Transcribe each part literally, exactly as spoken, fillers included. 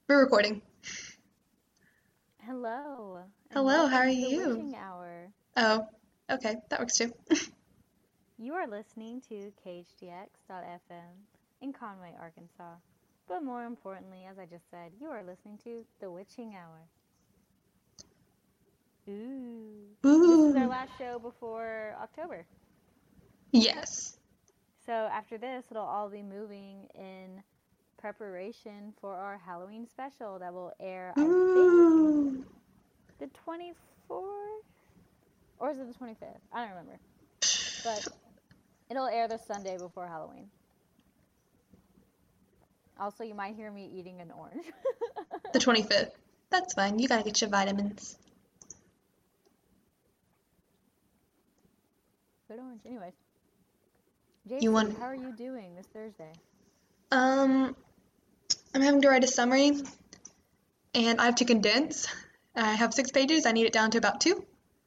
We're recording. Hello, and Hello, how are welcome to the you? Witching Hour. Oh, okay, that works too. You are listening to K H D X dot F M in Conway, Arkansas. But more importantly, as I just said, you are listening to the Witching Hour. Ooh. This is our Ooh, last show before October. yes. So after this, it'll all be moving in preparation for our Halloween special that will air, I think, Ooh. the twenty-fourth? Or is it the twenty-fifth? I don't remember. But it'll air the Sunday before Halloween. Also, you might hear me eating an orange. The twenty-fifth. That's fine. You gotta get your vitamins. Good orange. Anyways, You J C, want, how are you doing this Thursday? um, I'm having to write a summary, and I have to condense. I have six pages. I need it down to about two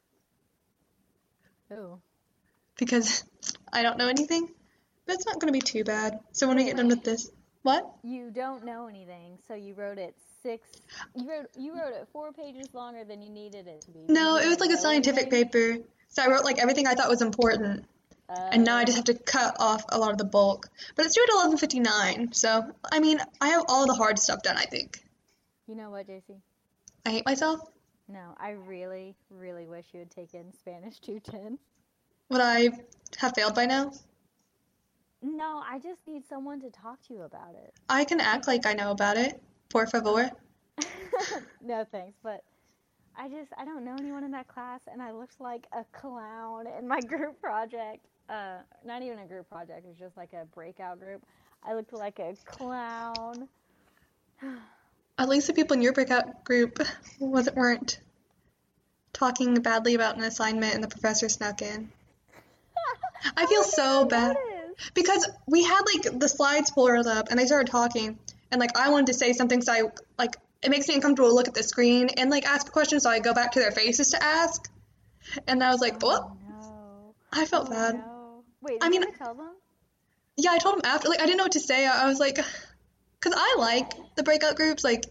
Oh. because I don't know anything. But it's not gonna be too bad. So when we Wait, get done with this, what? you don't know anything, so you wrote it six. You wrote you wrote it four pages longer than you needed it to be because No, you it was don't like a know scientific anything. paper. So I wrote like everything I thought was important. And now I just Oh, have to cut off a lot of the bulk. But it's due at eleven fifty-nine, so I mean, I have all the hard stuff done, I think. you know what, J C? I hate myself. No, I really, really wish you had taken Spanish two ten. Would I have failed by now? No, I just need someone to talk to you about it. I can act like I know about it. Por favor. No thanks, but I just I don't know anyone in that class, and I looked like a clown in my group project. Uh, not even a group project; it was just like a breakout group. I looked like a clown. At least the people in your breakout group wasn't weren't talking badly about an assignment and the professor snuck in. I How feel would they so not bad notice? because we had like the slides pulled up and they started talking and like I wanted to say something, so I like it makes me uncomfortable to look at the screen and like ask questions, so I go back to their faces to ask. And I was like, Oh oh, no! I felt Oh bad. no! Wait, I did you mean, ever tell them? yeah, I told him after, like, I didn't know what to say. I, I was like, because I like the breakout groups. Like,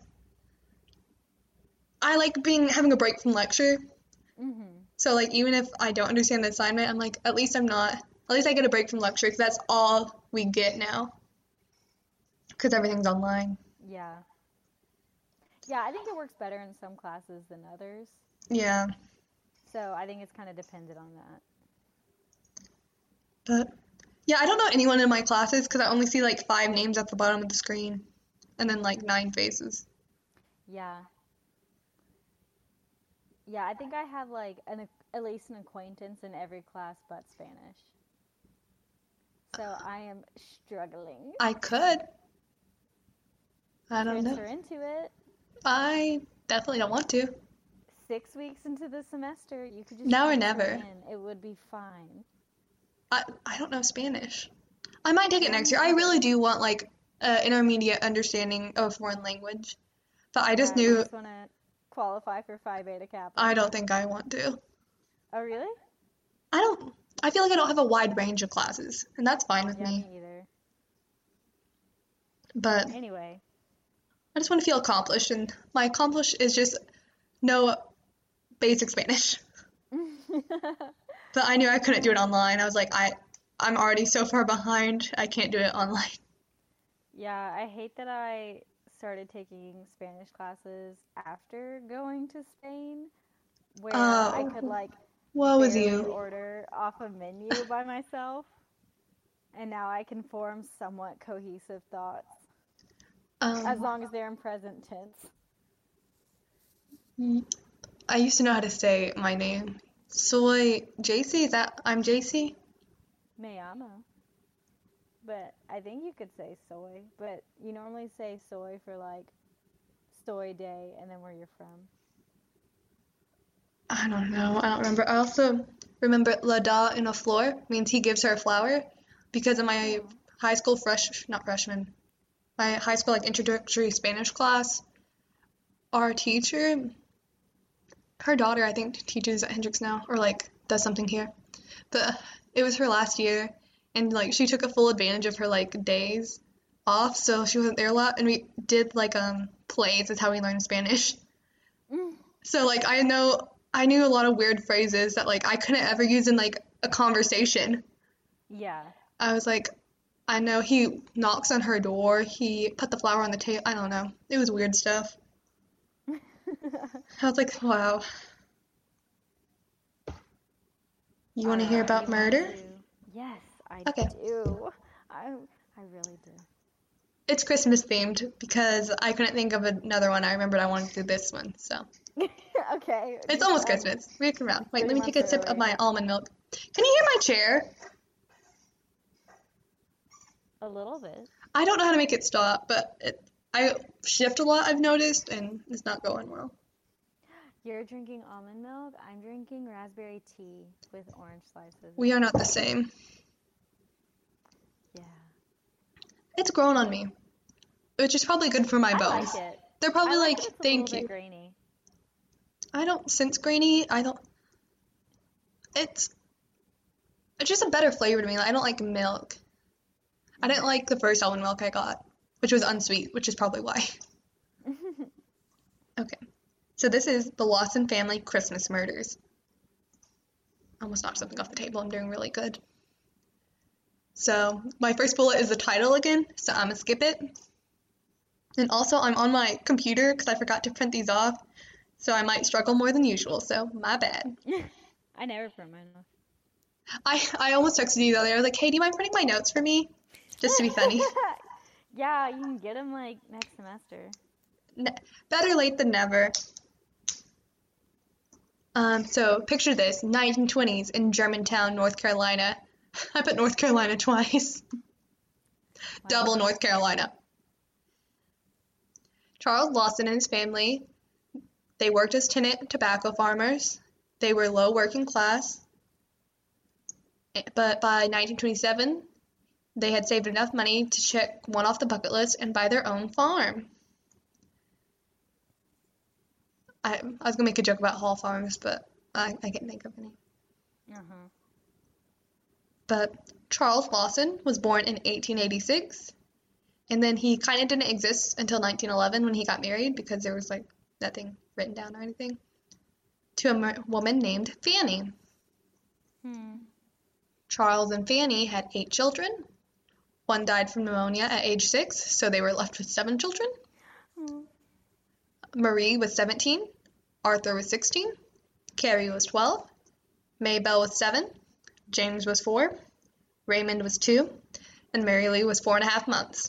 I like being having a break from lecture. Mm-hmm. So, like, even if I don't understand the assignment, I'm like, at least I'm not, at least I get a break from lecture because that's all we get now because everything's online. Yeah. Yeah, I think it works better in some classes than others. Yeah, So I think it's kind of dependent on that. but yeah, I don't know anyone in my classes because I only see like five names at the bottom of the screen and then like nine faces. Yeah. Yeah, I think I have like an at least an acquaintance in every class but Spanish. So I am struggling. I could. I don't know. Transfer into it. I definitely don't want to. Six weeks into the semester, you could just Now or transfer never. in. It would be fine. I, I don't know Spanish. I might take it Yeah, next me year. I really either. do want like uh, intermediate understanding of a foreign language. But I just Yeah, you knew just want to qualify for Phi Beta Kappa. I don't think I want to. Oh, really? I don't I feel like I don't have a wide range of classes, and that's fine with Yeah, me. me either. But Anyway. I just want to feel accomplished, and my accomplished is just know basic Spanish. But I knew I couldn't do it online. I was like, I I'm already so far behind. I can't do it online. Yeah, I hate that I started taking Spanish classes after going to Spain, where I could Oh, like woe is barely you. order off a menu by myself, and now I can form somewhat cohesive thoughts as Um, long as they're in present tense. I used to know how to say my name. Soy J C, is that I'm J C? Me llamo. But I think you could say soy, but you normally say soy for like soy day and then where you're from. I don't know. I don't remember. I also remember La Da in a floor means he gives her a flower because in my Oh. high school fresh, not freshman, my high school like introductory Spanish class, our teacher, her daughter I think teaches at Hendrix now or like does something here. But it was her last year and like she took a full advantage of her like days. off, so she wasn't there a lot, and we did like um plays. Is how we learned Spanish. Mm. So like I know I knew a lot of weird phrases that like I couldn't ever use in like a conversation. Yeah. I was like, I know he knocks on her door. He put the flower on the table. I don't know. It was weird stuff. I was like, wow. You want to hear Alright, about you want murder? to- Yes, I Okay. do. I I really do. It's Christmas themed because I couldn't think of another one. I remembered I wanted to do this one, so Okay. it's almost Christmas. We can round. Wait, three let me take a months sip of early. my almond milk. Can you hear my chair? A little bit. I don't know how to make it stop, but it, I shift a lot. I've noticed, and it's not going well. You're drinking almond milk. I'm drinking raspberry tea with orange slices. We are not the same. Yeah. It's grown on me, which is probably good for my I bones. like it. They're probably I like like, that it's a thank little you. bit grainy. I don't sense grainy. I don't. It's it's just a better flavor to me. I don't like milk. I didn't like the first almond milk I got, which was unsweet, which is probably why. Okay, so this is the Lawson family Christmas murders. Almost knocked something off the table. I'm doing really good. So my first bullet is the title again, so I'm gonna skip it. And also I'm on my computer because I forgot to print these off, so I might struggle more than usual, so my bad. I never print mine off. I, I almost texted you the other day. I was like, hey, do you mind printing my notes for me? Just to be funny. Yeah, you can get them like next semester. Ne- better late than never. Um, so picture this, nineteen twenties in Germantown, North Carolina. I put North Carolina twice. Double Wow. North Carolina. Charles Lawson and his family, they worked as tenant tobacco farmers. They were low working class. But by nineteen twenty-seven, they had saved enough money to check one off the bucket list and buy their own farm. I, I was going to make a joke about Hall Farms, but I, I can't think of any. Uh-huh. But Charles Lawson was born in eighteen eighty-six, and then he kind of didn't exist until nineteen eleven when he got married because there was like nothing written down or anything, to a mer- woman named Fanny. Hmm. Charles and Fanny had eight children. One died from pneumonia at age six, so they were left with seven children. Hmm. Marie was seventeen, Arthur was sixteen, Carrie was twelve, Maybelle was seven, James was four, Raymond was two, and Mary Lee was four and a half months.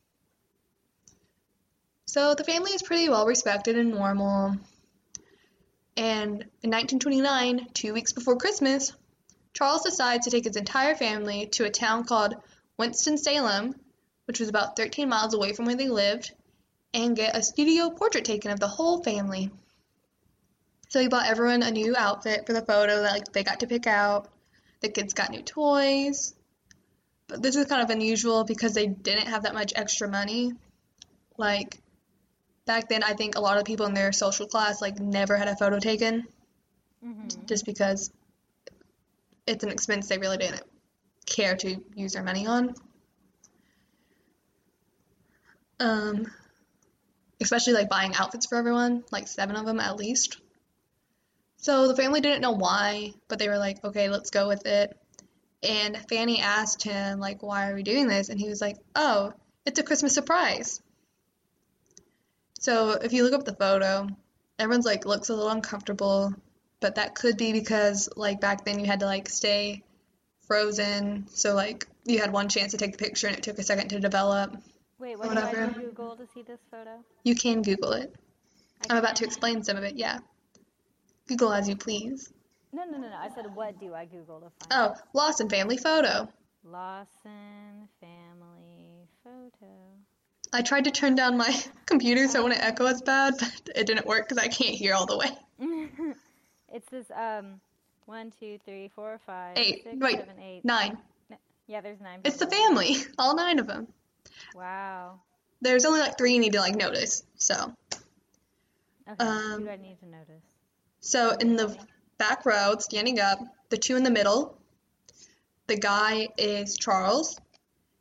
So the family is pretty well respected and normal. And in nineteen twenty-nine, two weeks before Christmas, Charles decides to take his entire family to a town called Winston-Salem, which was about thirteen miles away from where they lived, and get a studio portrait taken of the whole family. So he bought everyone a new outfit for the photo that like they got to pick out. The kids got new toys. But this is kind of unusual because they didn't have that much extra money. Like back then, I think a lot of people in their social class like never had a photo taken Mm-hmm. just because it's an expense they really didn't care to use their money on. Um, especially like buying outfits for everyone, like seven of them at least. So the family didn't know why, but they were like, okay, let's go with it. And Fanny asked him, like, why are we doing this? And he was like, oh, it's a Christmas surprise. So if you look up the photo, everyone's like looks a little uncomfortable, but that could be because like back then you had to like stay frozen, so like you had one chance to take the picture and it took a second to develop. Wait, what do I Whatever. do Google to see this photo? You can Google it. I I'm about to can- explain some of it, yeah. Google as you please. No, no, no, no. I said, what do I Google to find? Oh, Lawson family photo. Lawson family photo. I tried to turn down my computer so it wouldn't echo as bad, but it didn't work because I can't hear all the way. It's this um one, two, three, four, five, Eight. six, Wait, seven, eight. nine. Yeah, there's nine. It's the people. family, all nine of them. Wow. There's only like three you need to like notice. So, Okay. Um, who do I need to notice? so in the back row, standing up, the two in the middle, the guy is Charles,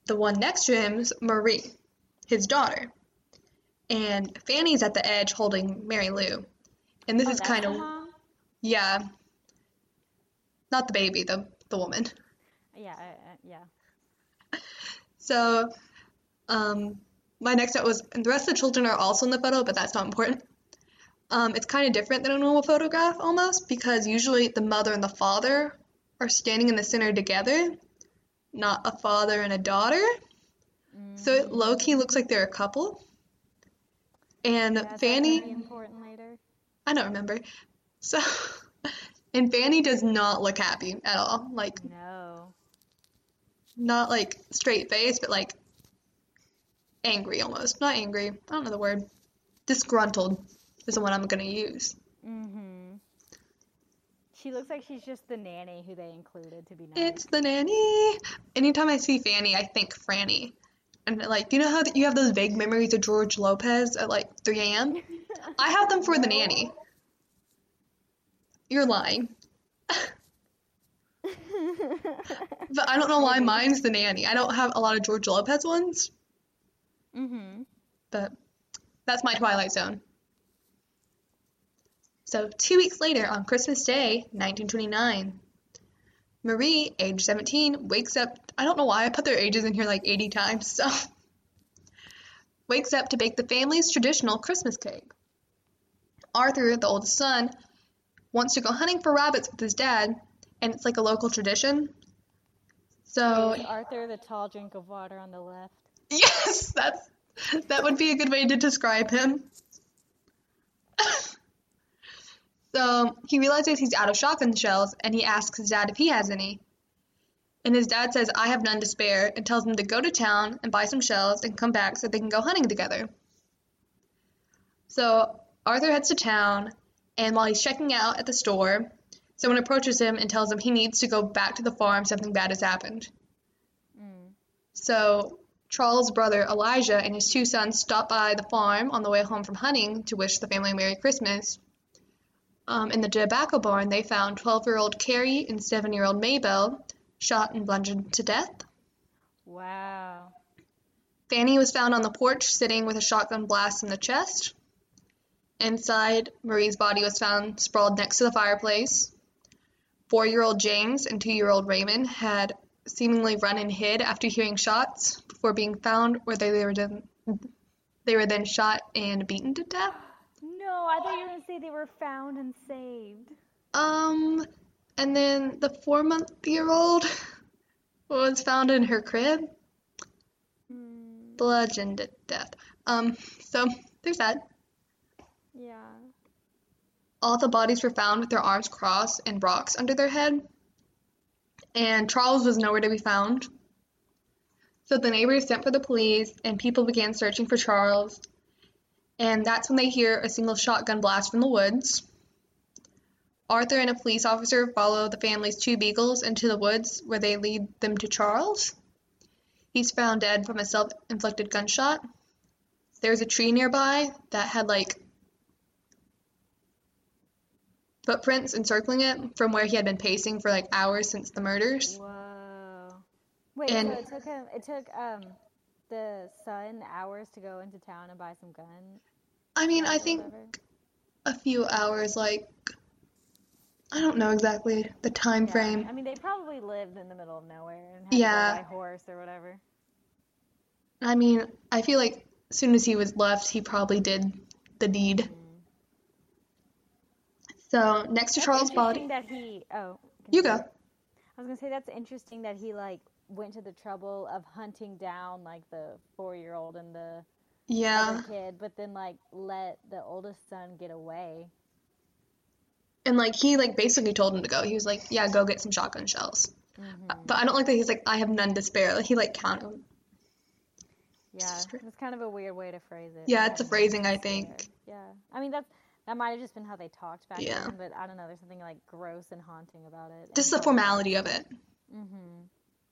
the one next to him is Marie, his daughter. And Fanny's at the edge holding Mary Lou. And this Oh, is that's kind the of, mom? yeah, not the baby, the, the woman. Yeah, I, I, yeah. So, um, my next note was, and the rest of the children are also in the photo, but that's not important. Um, it's kind of different than a normal photograph almost, because usually the mother and the father are standing in the center together, not a father and a daughter. So it low-key looks like they're a couple. And Yeah, is that Fanny, gonna be important later? I don't remember. So, and Fanny does not look happy at all. Like, No. not like straight face, but like angry almost. Not angry. I don't know the word. Disgruntled is the one I'm gonna use. Mm-hmm. She looks like she's just the nanny who they included to be nice. It's the nanny. Anytime I see Fanny, I think Franny. And like, you know how you have those vague memories of George Lopez at like three a.m.? I have them for the nanny. You're lying. But I don't know why Maybe. mine's the nanny. I don't have a lot of George Lopez ones, Mm-hmm. but that's my Twilight Zone. So two weeks later, on Christmas Day, nineteen twenty-nine, Marie, age seventeen, wakes up. I don't know why I put their ages in here like eighty times, so. Wakes up to bake the family's traditional Christmas cake. Arthur, the oldest son, wants to go hunting for rabbits with his dad, and it's like a local tradition. So, Is Arthur the tall drink of water on the left? yes, that's that would be a good way to describe him. So he realizes he's out of shotgun shells, and he asks his dad if he has any. And his dad says, I have none to spare, and tells him to go to town and buy some shells and come back so they can go hunting together. So Arthur heads to town, and while he's checking out at the store, someone approaches him and tells him he needs to go back to the farm, something bad has happened. Mm. So Charles' brother Elijah and his two sons stop by the farm on the way home from hunting to wish the family a Merry Christmas. Um, in the tobacco barn, they found twelve-year-old Carrie and seven-year-old Maybelle shot and bludgeoned to death. Wow. Fanny was found on the porch sitting with a shotgun blast in the chest. Inside, Marie's body was found sprawled next to the fireplace. Four-year-old James and two-year-old Raymond had seemingly run and hid after hearing shots before being found, where they were then, they were then shot and beaten to death. No, I thought you were going to say they were found and saved. Um, and then the four-month-year-old was found in her crib, Mm, bludgeoned to death. Um, so there's that. yeah. All the bodies were found with their arms crossed and rocks under their head, and Charles was nowhere to be found. So the neighbors sent for the police, and people began searching for Charles, and that's when they hear a single shotgun blast from the woods. Arthur and a police officer follow the family's two beagles into the woods, where they lead them to Charles. He's found dead from a self-inflicted gunshot. There's a tree nearby that had, like, footprints encircling it from where he had been pacing for, like, hours since the murders. Whoa. Wait, And- so it took him, it took um the son hours to go into town and buy some gun? I mean, I or think whatever? a few hours, like, I don't know exactly the time Yeah, frame. I mean, they probably lived in the middle of nowhere and had Yeah. to go by horse or whatever. I mean, I feel like as soon as he was left, he probably did the deed. Mm. So next to That's Charles' body, interesting that he, oh. you continue. go. I was gonna say that's interesting that he like went to the trouble of hunting down like the four-year-old and the Yeah, other kid, but then like let the oldest son get away. and like he like basically told him to go. He was like, "Yeah, go get some shotgun shells." Mm-hmm. But I don't like that he's like, "I have none to spare." Like he like counted them. Yeah, it's kind of a weird way to phrase it. Yeah, I it's a have phrasing, none I to spare. think. Yeah, I mean that's that might have just been how they talked back Yeah. then, but I don't know. There's something like gross and haunting about it. Just the formality of it. Mm-hmm.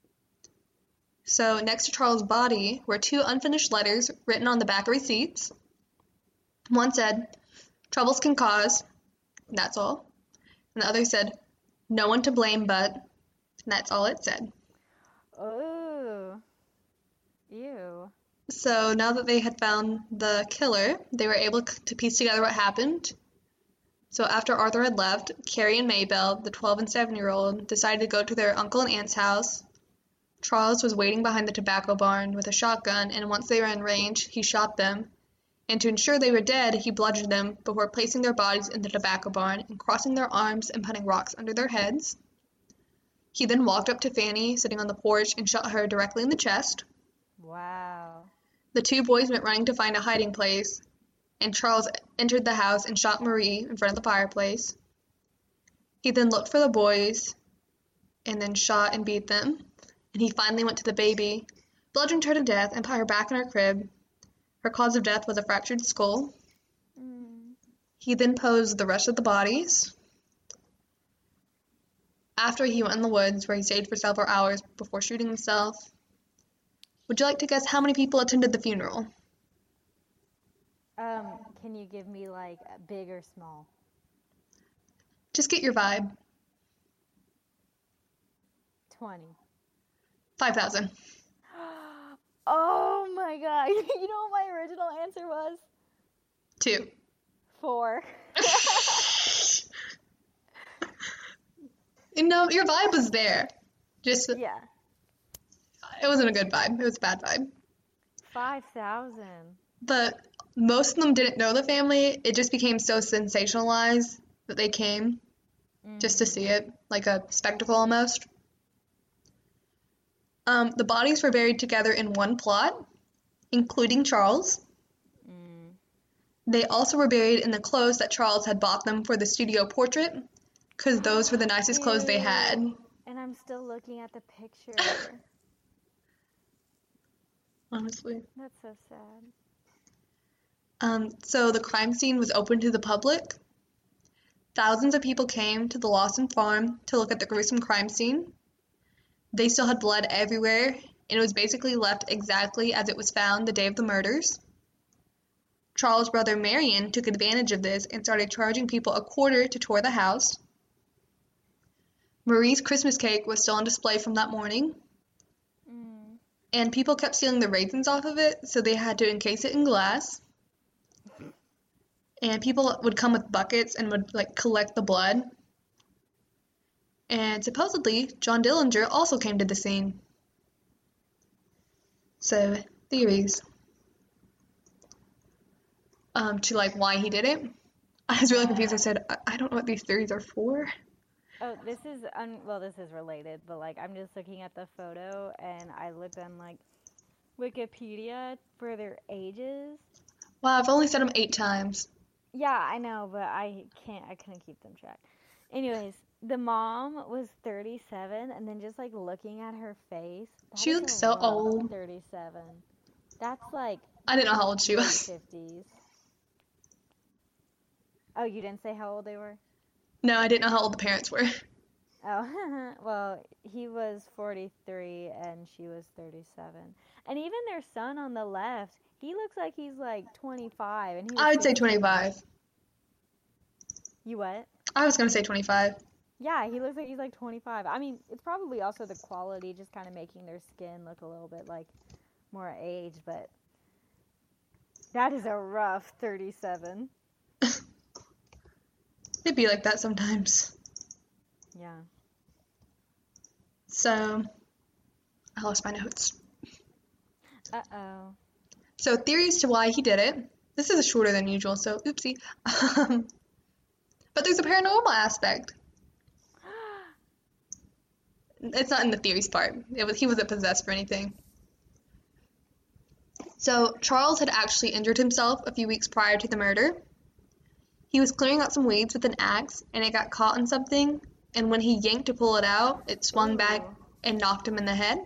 So next to Charles' body were two unfinished letters written on the back of receipts. One said, "Troubles can cause," and that's all. And the other said, "No one to blame but," and that's all it said. Oh. Ew. So now that they had found the killer, they were able to piece together what happened. So after Arthur had left, Carrie and Maybelle, the twelve and seven-year-old, decided to go to their uncle and aunt's house. Charles was waiting behind the tobacco barn with a shotgun, and once they were in range, he shot them. And to ensure they were dead, he bludgeoned them before placing their bodies in the tobacco barn and crossing their arms and putting rocks under their heads. He then walked up to Fanny, sitting on the porch, and shot her directly in the chest. Wow. The two boys went running to find a hiding place, and Charles entered the house and shot Marie in front of the fireplace. He then looked for the boys, and then shot and beat them, and he finally went to the baby, bludgeoned her to death, and put her back in her crib. Her cause of death was a fractured skull. Mm. He then posed the rest of the bodies. After he went in the woods, where he stayed for several hours before shooting himself. Would you like to guess how many people attended the funeral? Um, can you give me like a big or small? Just get your vibe. twenty. five thousand. Oh my god. You know what my original answer was? Two. Four. You know, your vibe was there. Just, Yeah. it wasn't a good vibe. It was a bad vibe. five thousand. But most of them didn't know the family. It just became so sensationalized that they came just to see it, like a spectacle almost. Um, the bodies were buried together in one plot, including Charles. Mm. They also were buried in the clothes that Charles had bought them for the studio portrait, because those were the nicest clothes they had. And I'm still looking at the picture. Honestly. That's so sad. Um, so the crime scene was open to the public. Thousands of people came to the Lawson farm to look at the gruesome crime scene. They still had blood everywhere, and it was basically left exactly as it was found the day of the murders. Charles' brother Marion took advantage of this and started charging people a quarter to tour the house. Marie's Christmas cake was still on display from that morning. Mm. And people kept stealing the raisins off of it, so they had to encase it in glass. And people would come with buckets and would, like, collect the blood. And supposedly, John Dillinger also came to the scene. So, theories. Um, to, like, why he did it. I was really confused. I said, I, I don't know what these theories are for. Oh, this is, un- well, this is related, but, like, I'm just looking at the photo, and I looked on, like, Wikipedia for their ages. Wow, I've only said them eight times. Yeah, I know, but I can't, I couldn't keep them track. Anyways, the mom was thirty-seven, and then just, like, looking at her face. She looks so old. thirty-seven. That's, like, I didn't know how old she late was. fifties. Oh, you didn't say how old they were? No, I didn't know how old the parents were. Oh, well, he was forty-three and she was thirty-seven. And even their son on the left, he looks like he's like twenty-five. And he was I would say fifteen. twenty-five. You what? I was going to say twenty-five. Yeah, he looks like he's like twenty-five. I mean, it's probably also the quality, just kind of making their skin look a little bit like more aged, but that is a rough thirty-seven. It'd be like that sometimes. Yeah. So, I lost my notes. Uh-oh. So, theories to why he did it. This is shorter than usual, so oopsie. Um, but there's a paranormal aspect. It's not in the theories part. It was, he wasn't possessed for anything. So, Charles had actually injured himself a few weeks prior to the murder. He was clearing out some weeds with an axe, and it got caught in something, and when he yanked to pull it out, it swung Ooh. back and knocked him in the head.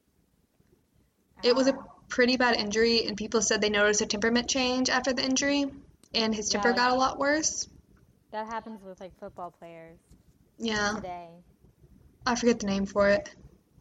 It was a pretty bad injury, and people said they noticed a temperament change after the injury, and his temper Yeah. got a lot worse. That happens with like football players Yeah, today. I forget the name for it.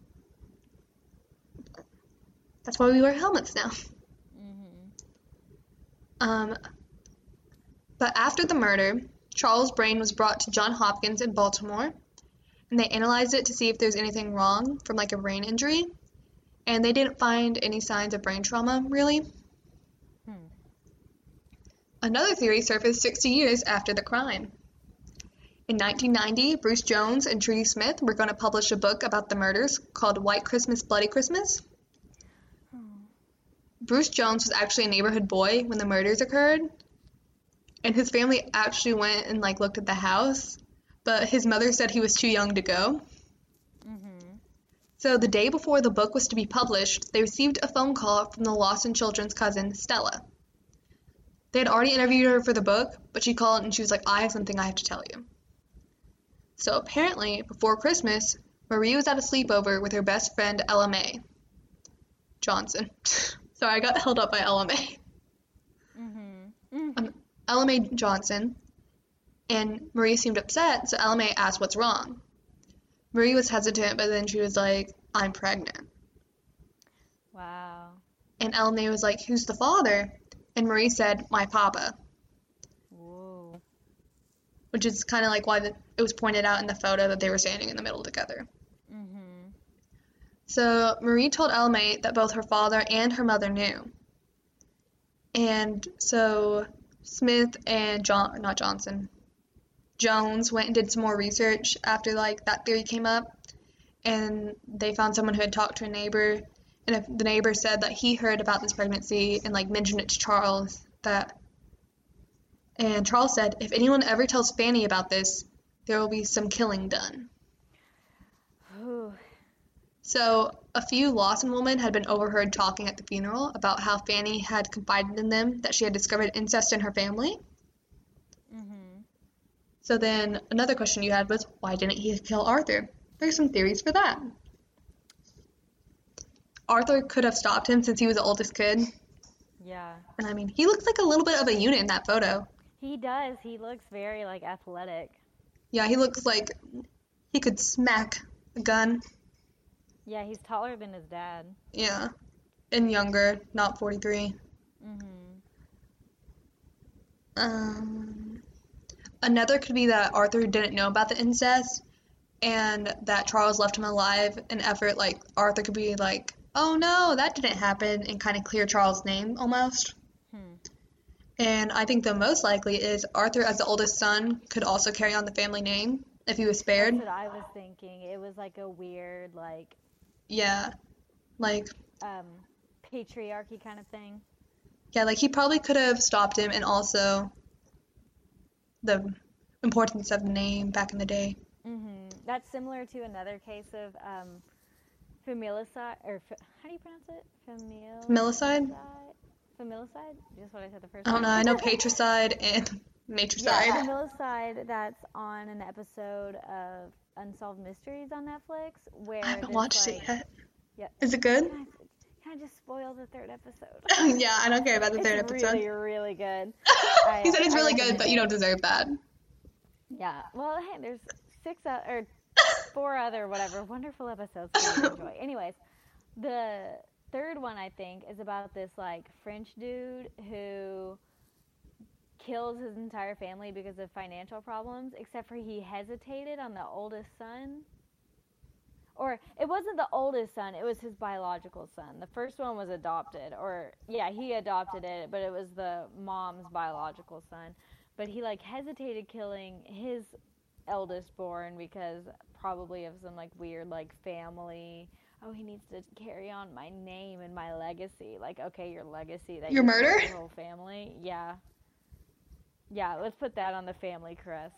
That's why we wear helmets now. Mm-hmm. Um, but after the murder, Charles' brain was brought to Johns Hopkins in Baltimore, and they analyzed it to see if there's anything wrong from like a brain injury. and they didn't find any signs of brain trauma, really. Hmm. Another theory surfaced sixty years after the crime. In nineteen ninety, Bruce Jones and Trudy Smith were going to publish a book about the murders called White Christmas, Bloody Christmas. Oh. Bruce Jones was actually a neighborhood boy when the murders occurred, and his family actually went and like looked at the house, but his mother said he was too young to go. Mm-hmm. So the day before the book was to be published, they received a phone call from the Lawson children's cousin, Stella. They had already interviewed her for the book, but she called and she was like, I have something I have to tell you. So apparently, before Christmas, Marie was at a sleepover with her best friend, Ella Mae Johnson. Sorry, I got held up by Ella Mae. Mm-hmm. Mm-hmm. Um, Ella Mae Johnson, and Marie seemed upset, so Ella Mae asked what's wrong. Marie was hesitant, but then she was like, I'm pregnant. Wow. And Ella Mae was like, who's the father? And Marie said, my papa. Whoa. Which is kind of like why the, it was pointed out in the photo that they were standing in the middle together. Mm-hmm. So Marie told Ella Mae that both her father and her mother knew. And so Smith and John, not Johnson, Jones went and did some more research after like that theory came up, and they found someone who had talked to a neighbor, and if the neighbor said that he heard about this pregnancy and like mentioned it to Charles, that and Charles said, if anyone ever tells Fanny about this, there will be some killing done. Ooh. So a few Lawson women had been overheard talking at the funeral about how Fanny had confided in them that she had discovered incest in her family. Mm-hmm. So then another question you had was, why didn't he kill Arthur? There's some theories for that. Arthur could have stopped him since he was the oldest kid. Yeah. And I mean, he looks like a little bit of a unit in that photo. He does. He looks very, like, athletic. Yeah, he looks like he could smack a gun. Yeah, he's taller than his dad. Yeah. And younger, not forty-three. Mm-hmm. Um, another could be that Arthur didn't know about the incest, and that Charles left him alive in effort, like, Arthur could be like, oh no, that didn't happen, and kind of clear Charles' name, almost. Hmm. And I think the most likely is Arthur, as the oldest son, could also carry on the family name if he was spared. That's what I was thinking. It was like a weird, like, Yeah. Like, um, patriarchy kind of thing. yeah, like, he probably could have stopped him, and also the importance of the name back in the day. Mm-hmm. That's similar to another case of um, familicide, or f- how do you pronounce it? Famil- Familicide? Familicide? Just what I said the first I don't time. know, I know patricide and matricide. Yeah, familicide. That's on an episode of Unsolved Mysteries on Netflix, where I haven't there's, watched like, it yet. Yeah. Is it good? Can I, can I just spoil the third episode? Yeah, I don't care about the third it's episode. really, really good. I, He said it's I really good, recommend but you it. don't deserve that. Yeah. Well, hey, there's six o- or four other whatever wonderful episodes for you to enjoy. Anyways, the third one I think is about this like French dude who kills his entire family because of financial problems, except for he hesitated on the oldest son. Or it wasn't the oldest son, it was his biological son. The first one was adopted, or yeah, he adopted it, but it was the mom's biological son. But he like hesitated killing his eldest born because probably of some like weird like family, oh, he needs to carry on my name and my legacy. Like, okay, your legacy that Your you murder? killed your whole family. Yeah. Yeah, let's put that on the family crest.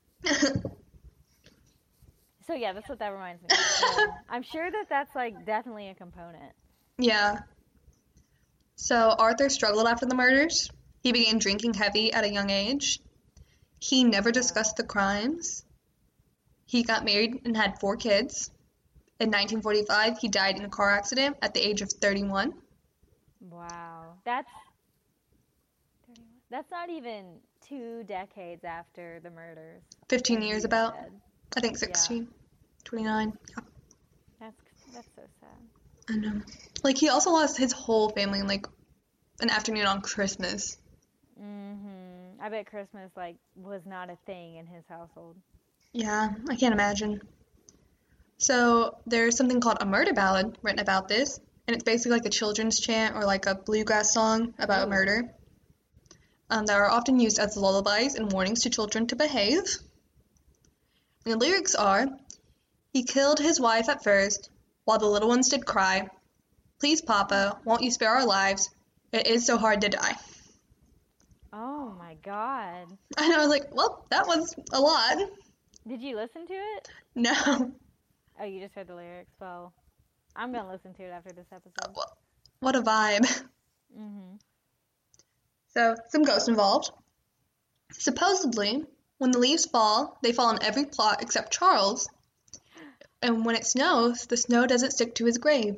So yeah, that's what that reminds me of. Um, I'm sure that that's like definitely a component. Yeah. So Arthur struggled after the murders. He began drinking heavy at a young age. He never discussed the crimes. He got married and had four kids. In nineteen forty-five, he died in a car accident at the age of thirty-one. Wow. That's That's not even two decades after the murders. fifteen like years you about. said. I think sixteen. twenty-nine. Yeah, That's that's so sad. I know. Like, he also lost his whole family in, like, an afternoon on Christmas. Mhm. I bet Christmas like was not a thing in his household. Yeah, I can't imagine. So, there's something called a murder ballad written about this, and it's basically like a children's chant or like a bluegrass song about Ooh. murder. Um, that are often used as lullabies and warnings to children to behave. And the lyrics are, "He killed his wife at first, while the little ones did cry. Please, Papa, won't you spare our lives? It is so hard to die." Oh my god. And I was like, well, that was a lot. Did you listen to it? No. Oh, you just heard the lyrics. Well, I'm gonna listen to it after this episode. What a vibe. Mm-hmm. So, some ghosts involved. Supposedly, when the leaves fall, they fall on every plot except Charles. And when it snows, the snow doesn't stick to his grave.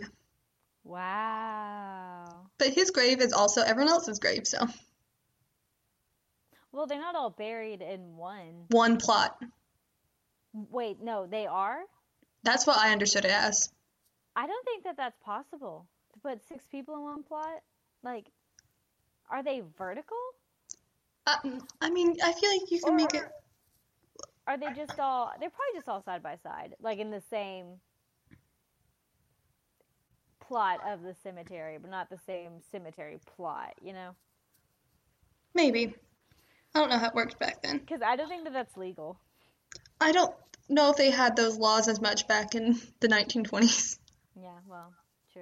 Wow. But his grave is also everyone else's grave, so. Well, they're not all buried in one. One plot. Wait, no, they are? That's what I understood it as. I don't think that that's possible. To put six people in one plot? Like, are they vertical? Uh, I mean, I feel like you can Or make it. are they just all, they're probably just all side by side, like in the same plot of the cemetery, but not the same cemetery plot, you know? Maybe. I don't know how it worked back then. Because I don't think that that's legal. I don't know if they had those laws as much back in the nineteen twenties. Yeah, well, true.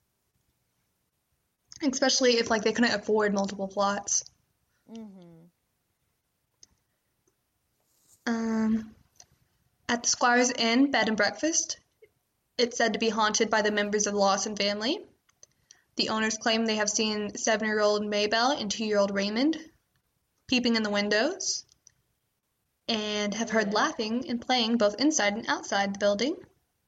Especially if, like, they couldn't afford multiple plots. Mm-hmm. Um, at the Squire's Inn bed and breakfast, it's said to be haunted by the members of the Lawson family. The owners claim they have seen seven-year-old Maybelle and two-year-old Raymond peeping in the windows, and have heard laughing and playing both inside and outside the building.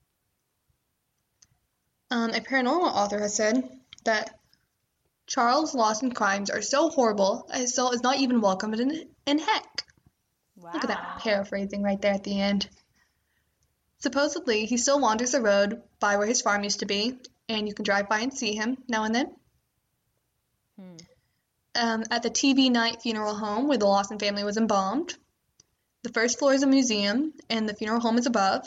Um, a paranormal author has said that Charles Lawson crimes are so horrible that his soul is not even welcomed in, in heck. Wow. Look at that paraphrasing right there at the end. Supposedly, he still wanders the road by where his farm used to be, and you can drive by and see him now and then. Hmm. Um, at the T V Night Funeral Home, where the Lawson family was embalmed, the first floor is a museum, and the funeral home is above.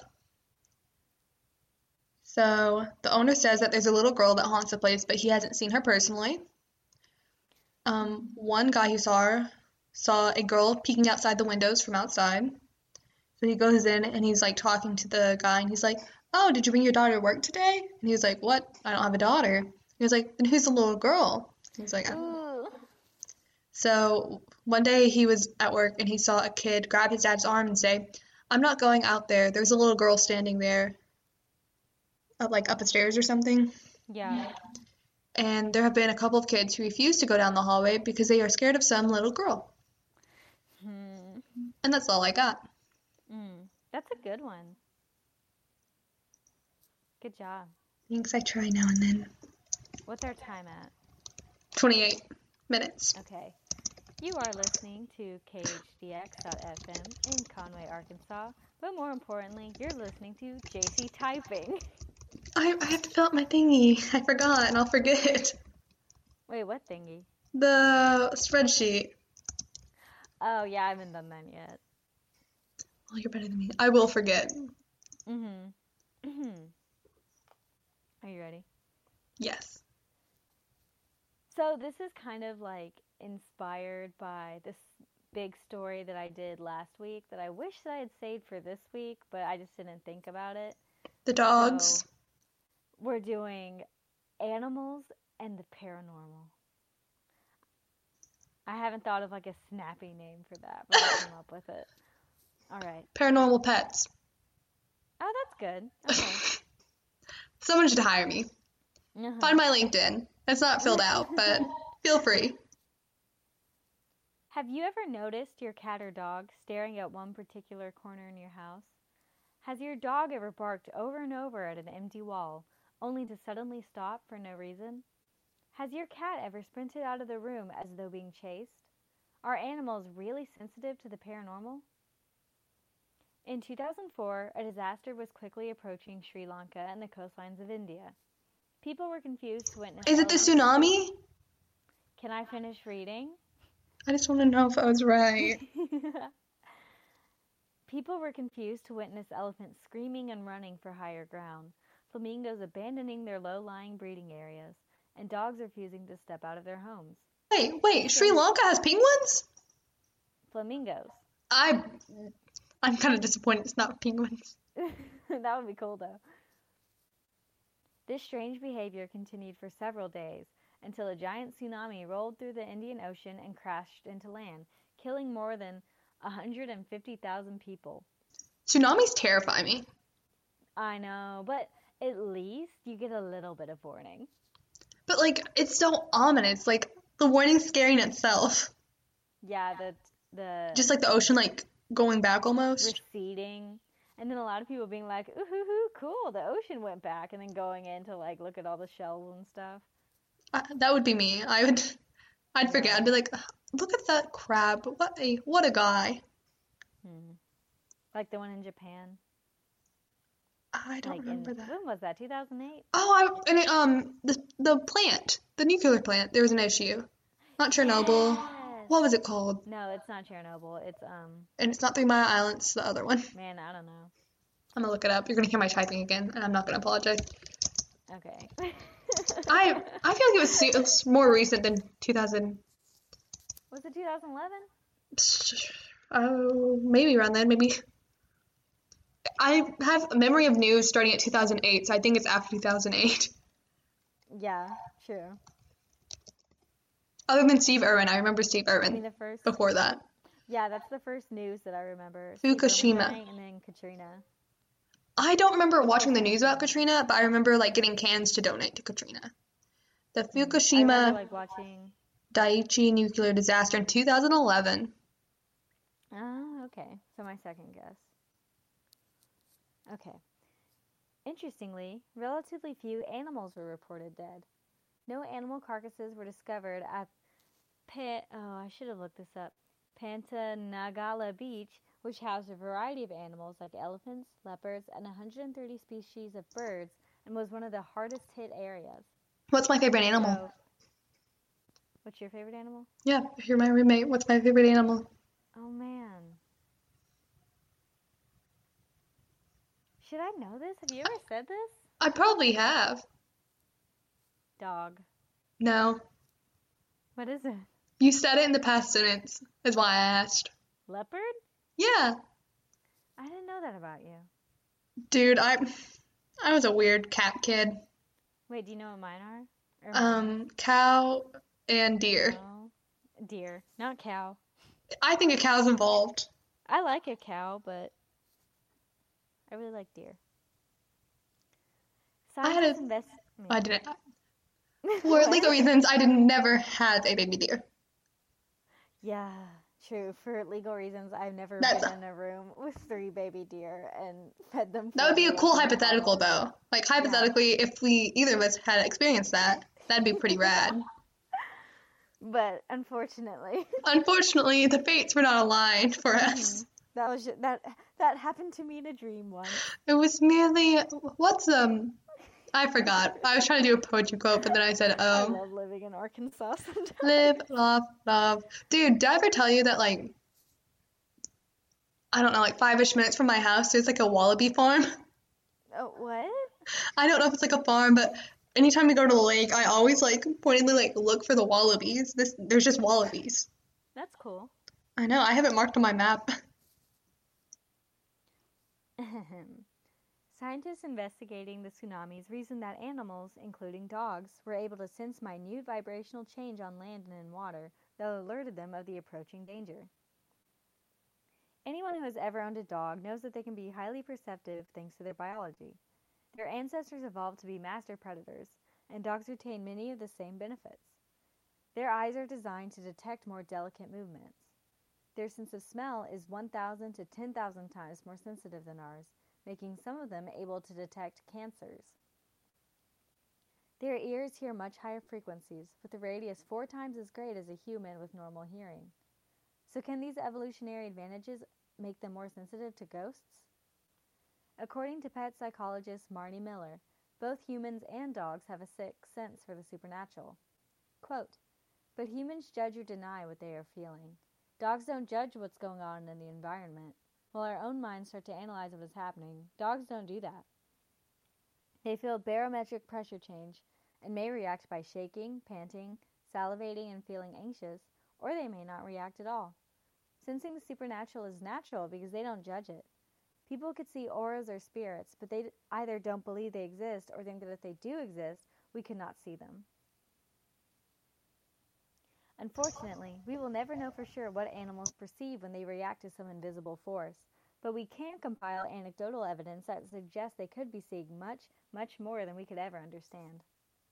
So, the owner says that there's a little girl that haunts the place, but he hasn't seen her personally. Um, one guy who saw her saw a girl peeking outside the windows from outside. So he goes in and he's like talking to the guy and he's like, "Oh, did you bring your daughter to work today?" And he was like, "What? I don't have a daughter." He was like, "Then who's the little girl?" He was like, "I don't know." So one day he was at work and he saw a kid grab his dad's arm and say, "I'm not going out there. There's a little girl standing there, up, like up the stairs or something." Yeah. And there have been a couple of kids who refuse to go down the hallway because they are scared of some little girl. Hmm. And that's all I got. Mm. That's a good one. Good job. Thanks, I try now and then. What's our time at? twenty-eight minutes. Okay. You are listening to K H D X dot F M in Conway, Arkansas, but more importantly, you're listening to J C Typing. I, I have to fill out my thingy. I forgot, and I'll forget. Wait, what thingy? The spreadsheet. Oh, yeah, I haven't done that yet. Well, you're better than me. I will forget. Mm-hmm. Mm-hmm. Are you ready? Yes. So this is kind of like inspired by this big story that I did last week that I wish that I had saved for this week, but I just didn't think about it. The dogs. So we're doing animals and the paranormal. I haven't thought of like a snappy name for that, but I came up with it. All right. Paranormal pets. Oh, that's good. Okay. Someone should hire me. Uh-huh. Find my LinkedIn. It's not filled out, but feel free. Have you ever noticed your cat or dog staring at one particular corner in your house? Has your dog ever barked over and over at an empty wall, only to suddenly stop for no reason? Has your cat ever sprinted out of the room as though being chased? Are animals really sensitive to the paranormal? In two thousand four, a disaster was quickly approaching Sri Lanka and the coastlines of India. People were confused to witness... Is it the tsunami? Can I finish reading? I just want to know if I was right. People were confused to witness elephants screaming and running for higher ground. flamingos abandoning their low-lying breeding areas, and dogs refusing to step out of their homes. Wait, wait, Sri Lanka has penguins? Flamingos. I, I'm kind of disappointed it's not penguins. That would be cool, though. This strange behavior continued for several days, until a giant tsunami rolled through the Indian Ocean and crashed into land, killing more than one hundred fifty thousand people. Tsunamis terrify me. I know, but at least you get a little bit of warning. But, like, it's so ominous. Like, the warning's scary in itself. Yeah, the the Just like the ocean, like, going back almost. receding, and then a lot of people being like, "Ooh, hoo, hoo, cool, the ocean went back," and then going in to like look at all the shells and stuff. I, that would be me. I would, I'd forget. Yeah. I'd be like, look at that crab. What a, what a guy. Hmm. Like the one in Japan. I don't Like remember in, that. when was that? two thousand eight? Oh, I, and it, um, the, the plant, the nuclear plant, there was an issue. Not Chernobyl. Yes. What was it called? No, it's not Chernobyl. It's um, And it's not Three Mile Island, it's the other one. man, I don't know. I'm gonna look it up. You're gonna hear my typing again, and I'm not gonna apologize. Okay. I I feel like it was, se- it's more recent than two thousand. Was it two thousand eleven? Oh, maybe around then, maybe. I have a memory of news starting at two thousand eight, so I think it's after two thousand eight. Yeah, true. Other than Steve Irwin, I remember Steve I mean, Irwin the first. before that. Yeah, that's the first news that I remember. Steve Irwin Fukushima. dying and then Katrina. I don't remember watching the news about Katrina, but I remember like getting cans to donate to Katrina. The I remember Fukushima like watching. Daiichi nuclear disaster in two thousand eleven. Oh, okay. So my second guess. Okay. Interestingly, relatively few animals were reported dead. No animal carcasses were discovered at Pa- oh, I should have looked this up. Pantanagala Beach, which housed a variety of animals like elephants, leopards, and one hundred thirty species of birds, and was one of the hardest hit areas. What's my favorite animal? So, what's your favorite animal? Yeah, if you're my roommate, what's my favorite animal? Oh man. Should I know this? Have you ever said this? I probably have. Dog. No. What is it? You said it in the past sentence, is why I asked. Leopard? Yeah. I didn't know that about you. Dude, I I was a weird cat kid. Wait, do you know what mine are? Or Um, cow and deer. no? Deer, not cow. I think a cow's involved. I like a cow, but I really like deer. I had a- Scientists invest- I didn't. For What? legal reasons, I did never had a baby deer. Yeah, true. For legal reasons, I've never That's- been in a room with three baby deer and fed them. That would be a formula cool from a hypothetical, bottle. though. Like, hypothetically, if we, either of us, had experienced that, that'd be pretty rad. But unfortunately, Unfortunately, the fates were not aligned for us. that was ju- that that happened to me in a dream once. It was merely, what's, um, I forgot. I was trying to do a poetry quote, but then I said, I oh. love living in Arkansas sometimes. Live, love, love. Dude, did I ever tell you that, like, I don't know, like five-ish minutes from my house, there's like a wallaby farm? Oh, what? I don't know if it's like a farm, but anytime we go to the lake, I always like pointedly like look for the wallabies. This there's just wallabies. That's cool. I know, I have it marked on my map. Scientists investigating the tsunamis reasoned that animals, including dogs, were able to sense minute vibrational change on land and in water that alerted them of the approaching danger. Anyone who has ever owned a dog knows that they can be highly perceptive thanks to their biology. Their ancestors evolved to be master predators, and dogs retain many of the same benefits. Their eyes are designed to detect more delicate movements. Their sense of smell is one thousand to ten thousand times more sensitive than ours, making some of them able to detect cancers. Their ears hear much higher frequencies, with a radius four times as great as a human with normal hearing. So can these evolutionary advantages make them more sensitive to ghosts? According to pet psychologist Marnie Miller, both humans and dogs have a sixth sense for the supernatural. Quote, "But humans judge or deny what they are feeling. Dogs don't judge what's going on in the environment. While our own minds start to analyze what is happening, dogs don't do that." They feel barometric pressure change and may react by shaking, panting, salivating, and feeling anxious, or they may not react at all. Sensing the supernatural is natural because they don't judge it. People could see auras or spirits, but they either don't believe they exist or think that if they do exist, we could not see them. Unfortunately, we will never know for sure what animals perceive when they react to some invisible force, but we can compile anecdotal evidence that suggests they could be seeing much, much more than we could ever understand.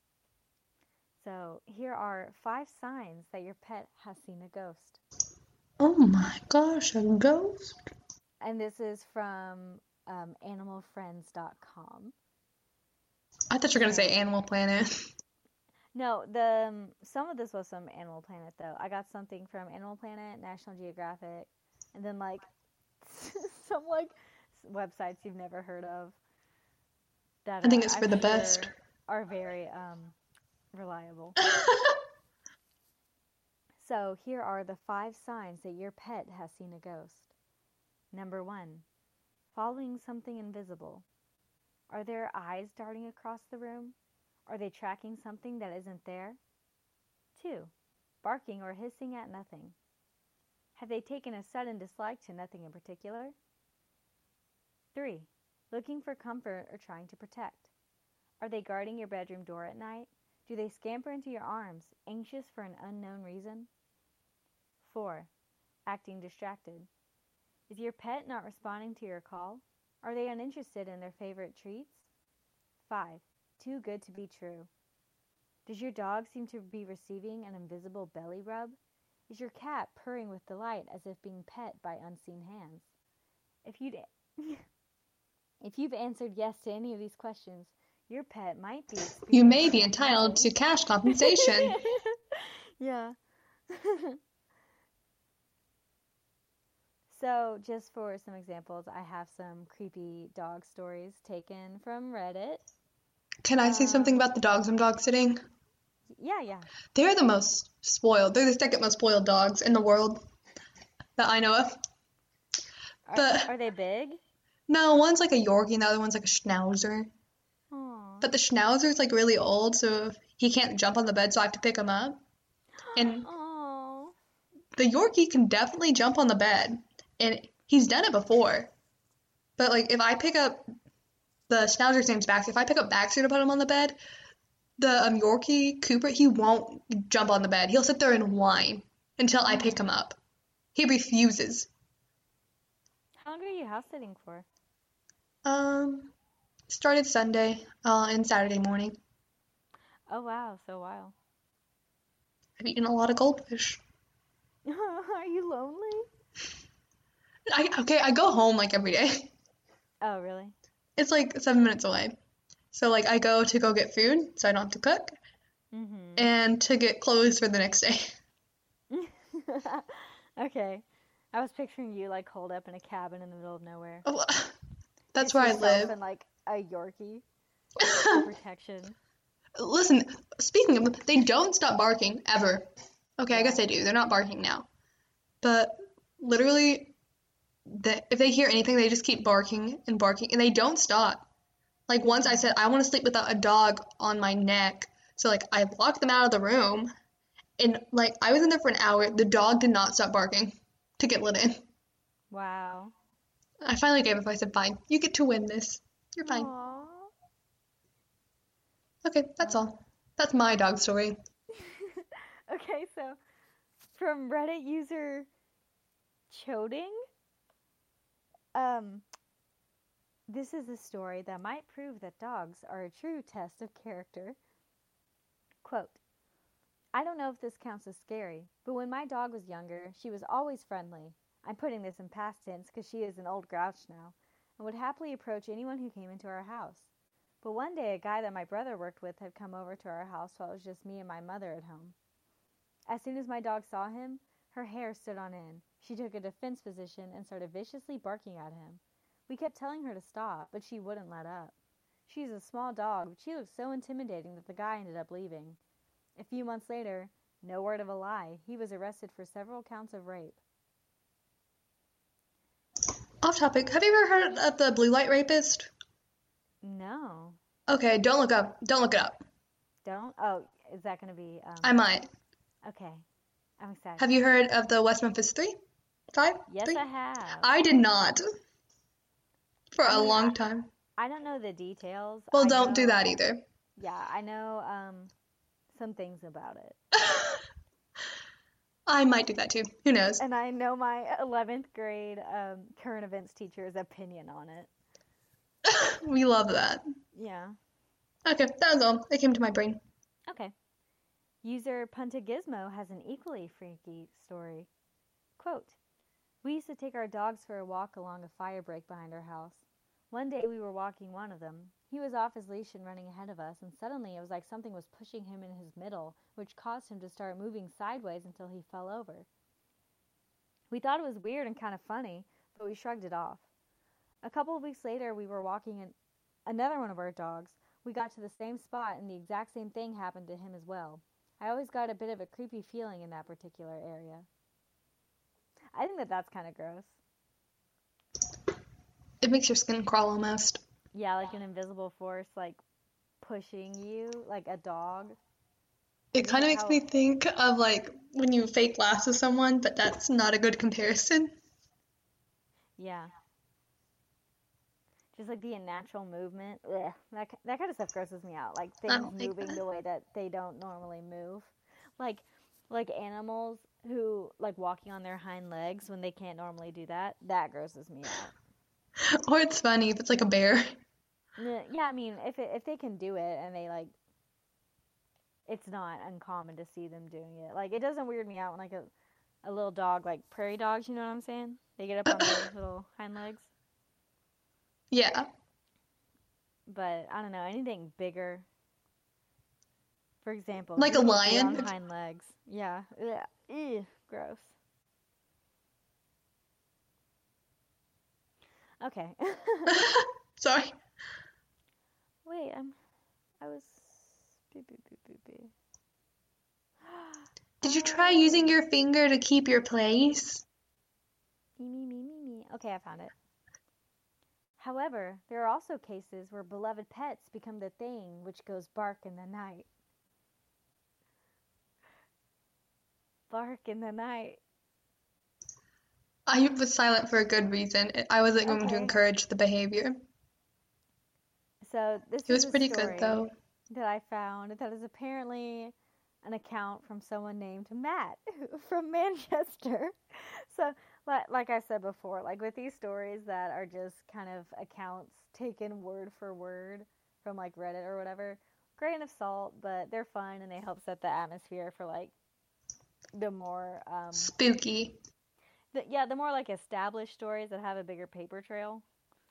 So, here are five signs that your pet has seen a ghost. Oh my gosh, a ghost? And this is from um, animal friends dot com. I thought you were going to say Animal Planet. No, the um, some of this was from Animal Planet, though. I got something from Animal Planet, National Geographic, and then, like, some, like, websites you've never heard of. That I think uh, it's for I'm the sure best. Are very um, reliable. So, here are the five signs that your pet has seen a ghost. Number one, following something invisible. Are there eyes darting across the room? Are they tracking something that isn't there? Two, barking or hissing at nothing. Have they taken a sudden dislike to nothing in particular? Three, looking for comfort or trying to protect. Are they guarding your bedroom door at night? Do they scamper into your arms, anxious for an unknown reason? Four, acting distracted. Is your pet not responding to your call? Are they uninterested in their favorite treats? Five, too good to be true. Does your dog seem to be receiving an invisible belly rub? Is your cat purring with delight as if being pet by unseen hands? If you'd if you've answered yes to any of these questions, your pet might be experiencing You may be entitled to something. cash compensation. Yeah. So, just for some examples, I have some creepy dog stories taken from Reddit. Can I say something Um, about the dogs I'm dog sitting? Yeah, yeah. They're the most spoiled. They're the second most spoiled dogs in the world that I know of. Are, But are they big? no, one's like a Yorkie and the other one's like a Schnauzer. Aww. But the Schnauzer's like really old, so he can't jump on the bed, so I have to pick him up. And Aww. the Yorkie can definitely jump on the bed, and he's done it before. But like if I pick up the Schnauzer's name's Baxter, if I pick up Baxter to put him on the bed, the um, Yorkie Cooper, he won't jump on the bed. He'll sit there and whine until I pick him up. He refuses. How long are you house sitting for? Um, started Sunday, uh, and Saturday morning. Oh, wow. So a while. I've eaten a lot of goldfish. Are you lonely? I okay, I go home like every day. Oh, really? It's like seven minutes away. So like I go to go get food, so I don't have to cook, Mm-hmm. and to get clothes for the next day. Okay. I was picturing you, like, holed up in a cabin in the middle of nowhere. Oh, that's Just where I yourself live. and, like, a Yorkie for protection. Listen, speaking of them, they don't stop barking ever. Okay, I Yeah. guess they do. They're not barking now. But literally, the, if they hear anything, they just keep barking and barking, and they don't stop. Like once I said, I want to sleep without a dog on my neck. So like I locked them out of the room, and like I was in there for an hour. The dog did not stop barking to get let in. Wow. I finally gave up. I said, fine, you get to win this. You're fine. Aww. Okay, that's all. That's my dog story. Okay, so from Reddit user Choding, um, this is a story that might prove that dogs are a true test of character. Quote, I don't know if this counts as scary, but when my dog was younger, she was always friendly. I'm putting this in past tense because she is an old grouch now, and would happily approach anyone who came into our house. But one day, a guy that my brother worked with had come over to our house while it was just me and my mother at home. As soon as my dog saw him, her hair stood on end. She took a defense position and started viciously barking at him. We kept telling her to stop, but she wouldn't let up. She's a small dog, but she looked so intimidating that the guy ended up leaving. A few months later, no word of a lie, he was arrested for several counts of rape. Off topic. Have you ever heard of the blue light rapist? No. Okay, don't look up. Don't look it up. Don't? Oh, is that going to be, um, I might. okay. I'm excited. Have you heard of the West Memphis Three? Five? Yes, Three? I have. I did not. For I a mean, long I, time. I don't know the details. Well, I don't do know, that either. yeah, I know, um, some things about it. I might do that too. Who knows? And I know my eleventh grade, um, current events teacher's opinion on it. We love that. Yeah. Okay, that was all. It came to my brain. Okay. User Puntagizmo has an equally freaky story. Quote, we used to take our dogs for a walk along a fire break behind our house. One day we were walking one of them. He was off his leash and running ahead of us, and suddenly it was like something was pushing him in his middle, which caused him to start moving sideways until he fell over. We thought it was weird and kind of funny, but we shrugged it off. A couple of weeks later, we were walking in another one of our dogs. We got to the same spot, and the exact same thing happened to him as well. I always got a bit of a creepy feeling in that particular area. I think that that's kind of gross. It makes your skin crawl almost. Yeah, like an invisible force, like, pushing you, like a dog. It kind of makes How- me think of like when you fake laugh with someone, but that's not a good comparison. Yeah. Just like the unnatural movement. Ugh, that, that kind of stuff grosses me out. Like I things don't like moving that. the way that they don't normally move. Like like animals who like walking on their hind legs when they can't normally do that. That grosses me out. Or it's funny if it's like a bear. N- Yeah, I mean, if it, if they can do it and they like, it's not uncommon to see them doing it. Like it doesn't weird me out when like a a little dog, like prairie dogs, you know what I'm saying? They get up on their little hind legs. Yeah. But I don't know, anything bigger. For example, Like you a can't get lion? on hind legs. Yeah. Ugh. Ew, gross. Okay. Sorry. Wait, I'm. I was. Beep, beep, beep, beep, beep. Did you try using your finger to keep your place? Me, me, me, me, me. Okay, I found it. However, there are also cases where beloved pets become the thing which goes bark in the night. Bark in the night. I was silent for a good reason. I wasn't going to Okay. encourage the behavior. So this It was is a pretty story good though. that I found that is apparently an account from someone named Matt from Manchester. So, like, like I said before, like with these stories that are just kind of accounts taken word for word from like Reddit or whatever, grain of salt, but they're fun and they help set the atmosphere for like the more, um, Spooky. the, yeah, the more like established stories that have a bigger paper trail.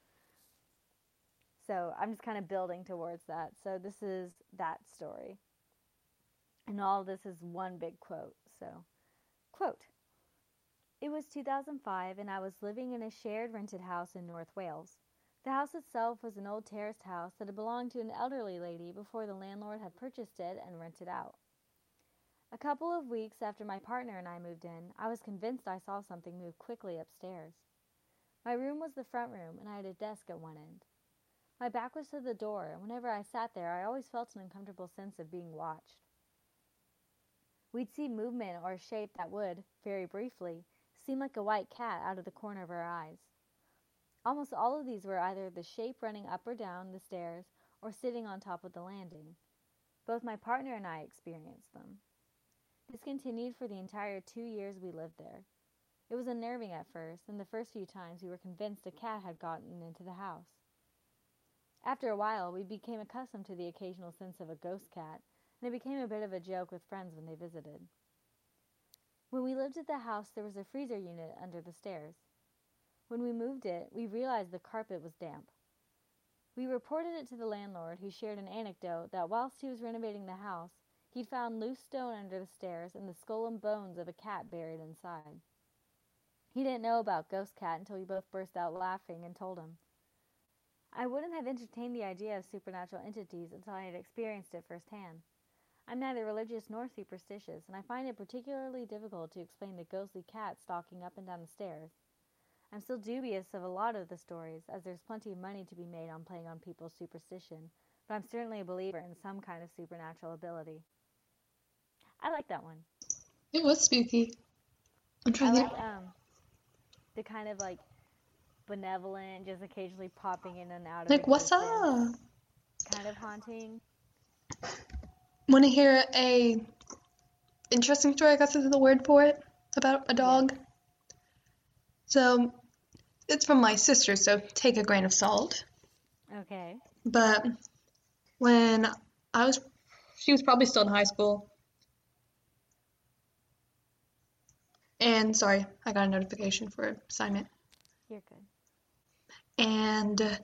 So I'm just kind of building towards that. So this is that story. And all this is one big quote. So, quote, it was two thousand five and I was living in a shared rented house in North Wales. The house itself was an old terraced house that had belonged to an elderly lady before the landlord had purchased it and rented out. A couple of weeks after my partner and I moved in, I was convinced I saw something move quickly upstairs. My room was the front room and I had a desk at one end. My back was to the door, and whenever I sat there, I always felt an uncomfortable sense of being watched. We'd see movement or a shape that would, very briefly, seem like a white cat out of the corner of our eyes. Almost all of these were either the shape running up or down the stairs or sitting on top of the landing. Both my partner and I experienced them. This continued for the entire two years we lived there. It was unnerving at first, and the first few times we were convinced a cat had gotten into the house. After a while, we became accustomed to the occasional sense of a ghost cat, and it became a bit of a joke with friends when they visited. When we lived at the house, there was a freezer unit under the stairs. When we moved it, we realized the carpet was damp. We reported it to the landlord, who shared an anecdote that whilst he was renovating the house, he'd found loose stone under the stairs and the skull and bones of a cat buried inside. He didn't know about Ghost Cat until we both burst out laughing and told him. I wouldn't have entertained the idea of supernatural entities until I had experienced it firsthand. I'm neither religious nor superstitious, and I find it particularly difficult to explain the ghostly cat stalking up and down the stairs. I'm still dubious of a lot of the stories, as there's plenty of money to be made on playing on people's superstition, but I'm certainly a believer in some kind of supernatural ability. I like that one. It was spooky. I'm I trying to like think. um the kind of like benevolent, just occasionally popping in and out of Like, what's existence up? kind of haunting. Want to hear a interesting story? I guess is the word for it about a Yeah. dog. So it's from my sister, so take a grain of salt. Okay. But when I was, she was probably still in high school. And sorry, I got a notification for assignment. You're good. And uh,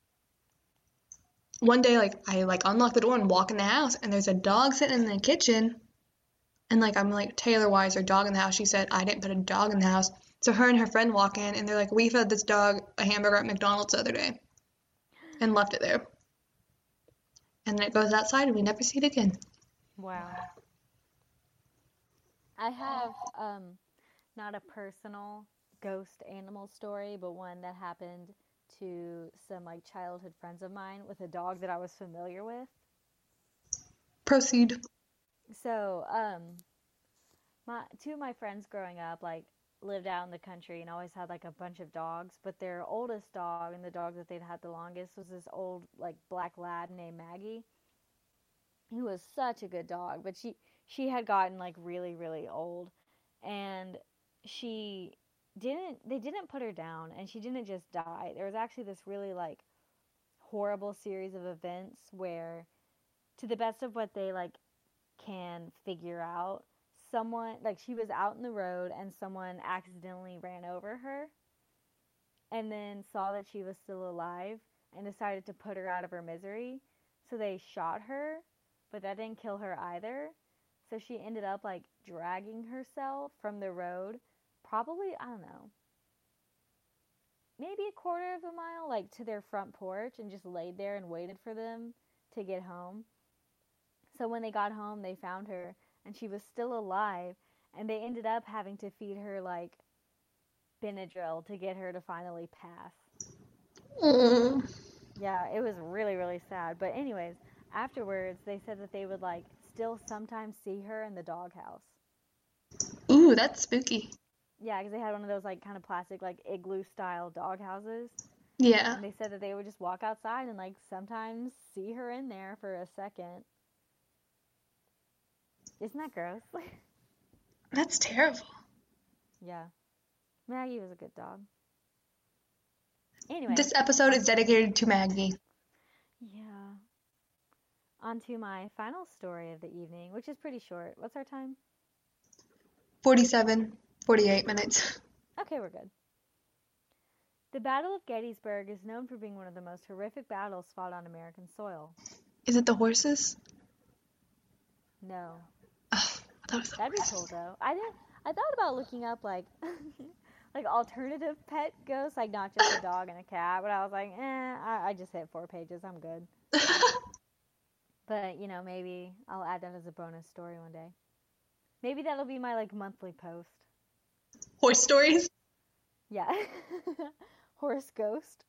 one day, like, I like unlock the door and walk in the house, and there's a dog sitting in the kitchen. And like, I'm like, Taylor, why is there a dog in the house? She said, I didn't put a dog in the house. So her and her friend walk in, and they're like, we fed this dog a hamburger at McDonald's the other day and left it there. And then it goes outside, and we never see it again. Wow. I have um not a personal ghost animal story, but one that happened to some like childhood friends of mine with a dog that I was familiar with. Proceed. So, um my two of my friends growing up like lived out in the country and always had like a bunch of dogs, but their oldest dog and the dog that they'd had the longest was this old like black lab named Maggie, who was such a good dog, but she she had gotten like really really old, and she didn't they didn't put her down, and she didn't just die. There was actually this really like horrible series of events where, to the best of what they like can figure out, someone like she was out in the road and someone accidentally ran over her and then saw that she was still alive and decided to put her out of her misery. So they shot her, but that didn't kill her either. So she ended up like dragging herself from the road, probably, I don't know, maybe a quarter of a mile, like to their front porch, and just laid there and waited for them to get home. So when they got home, they found her and she was still alive, and they ended up having to feed her like Benadryl to get her to finally pass. Mm. Yeah, it was really, really sad. But anyways, afterwards, they said that they would like still sometimes see her in the doghouse. Ooh, that's spooky. Yeah, because they had one of those like kind of plastic like igloo style doghouses. Yeah. And they said that they would just walk outside and like sometimes see her in there for a second. Isn't that gross? That's terrible. Yeah. Maggie was a good dog. Anyway. This episode is dedicated to Maggie. Yeah. On to my final story of the evening, which is pretty short. What's our time? forty-seven, forty-eight minutes. Okay, we're good. The Battle of Gettysburg is known for being one of the most horrific battles fought on American soil. Is it the horses? No. Oh, I thought it was the That'd be horses. cool, though. I didn't. I thought about looking up, like, like alternative pet ghosts, like not just a dog and a cat, but I was like, eh, I, I just hit four pages. I'm good. But, you know, maybe I'll add that as a bonus story one day. Maybe that'll be my, like, monthly post. Horse stories? Yeah. Horse ghost.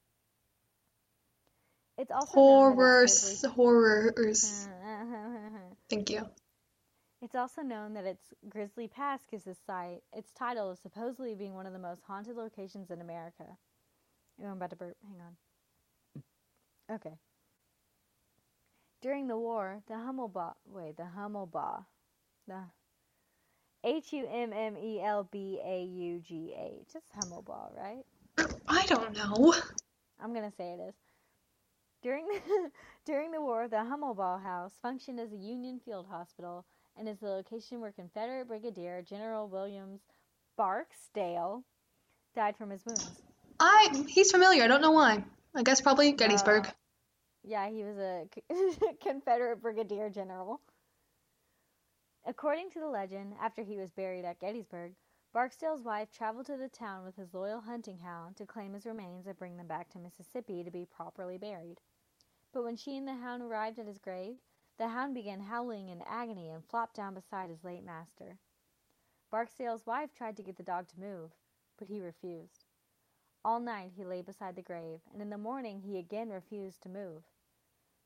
It's also Horrors. known Horrors. that Thank you. It's also known that its Grizzly Pass gives this site its title of supposedly being one of the most haunted locations in America. Oh, I'm about to burp. Hang on. Okay. During the war, the Hummelbaugh, wait, the Hummelbaugh, the H U M M E L B A U G H. It's Hummelbaugh, right? I don't know. I'm going to say it is. During the, during the war, the Hummelbaugh House functioned as a Union field hospital and is the location where Confederate Brigadier General Williams Barksdale died from his wounds. I he's familiar. I don't know why. I guess probably Gettysburg. Uh, yeah, he was a Confederate Brigadier General. According to the legend, after he was buried at Gettysburg, Barksdale's wife traveled to the town with his loyal hunting hound to claim his remains and bring them back to Mississippi to be properly buried. But when she and the hound arrived at his grave, the hound began howling in agony and flopped down beside his late master. Barksdale's wife tried to get the dog to move, but he refused. All night he lay beside the grave, and in the morning he again refused to move.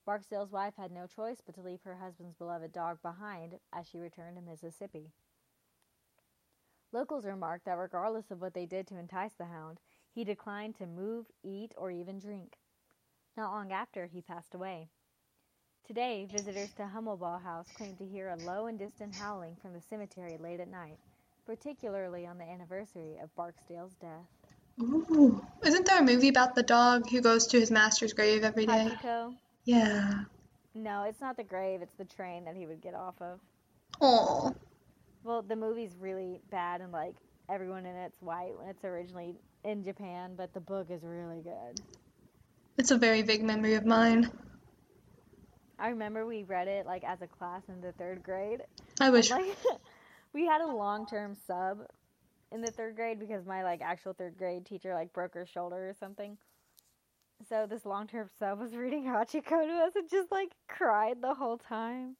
Barksdale's wife had no choice but to leave her husband's beloved dog behind as she returned to Mississippi. Locals remarked that regardless of what they did to entice the hound, he declined to move, eat, or even drink. Not long after, he passed away. Today, visitors to Hummelbaugh House claim to hear a low and distant howling from the cemetery late at night, particularly on the anniversary of Barksdale's death. Ooh. Isn't there a movie about the dog who goes to his master's grave every day? Hachiko? Yeah. No, it's not the grave, it's the train that he would get off of. Oh. Well, the movie's really bad and, like, everyone in it's white when it's originally in Japan, but the book is really good. It's a very vague memory of mine. I remember we read it, like, as a class in the third grade. I wish. Like, we had a long-term sub in the third grade because my, like, actual third grade teacher, like, broke her shoulder or something. So this long-term sub was reading Hachiko to us and just, like, cried the whole time.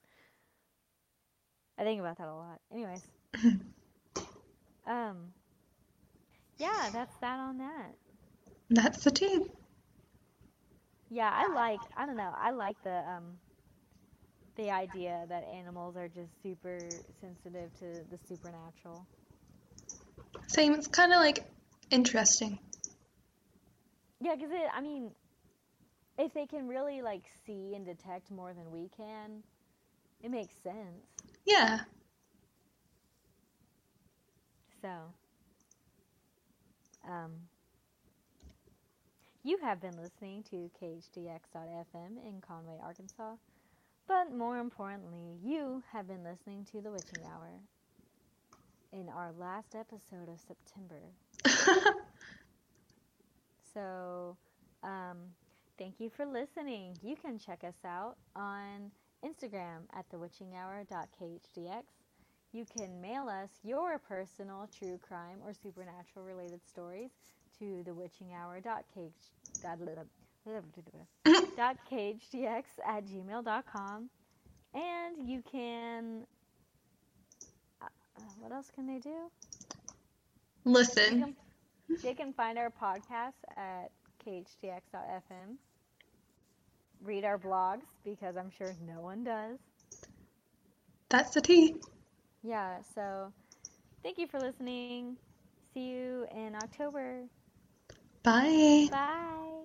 I think about that a lot. Anyways. um, yeah, that's that on that. That's the tea. Yeah, I like, I don't know, I like the, um, the idea that animals are just super sensitive to the supernatural. Same, it's kind of, like, interesting. Yeah, because it, I mean, if they can really, like, see and detect more than we can, it makes sense. Yeah. So, um, you have been listening to K H D X dot F M in Conway, Arkansas. But more importantly, you have been listening to The Witching Hour in our last episode of September. So, um, thank you for listening. You can check us out on Instagram at the witching hour dot k h d x. You can mail us your personal true crime or supernatural related stories to the witching hour dot k h d x at gmail dot com. And you can, uh, what else can they do? Listen. They can, they can find our podcast at k h d x dot f m. Read our blogs, because I'm sure no one does. That's the tea. Yeah, so thank you for listening. See you in October. Bye. Bye.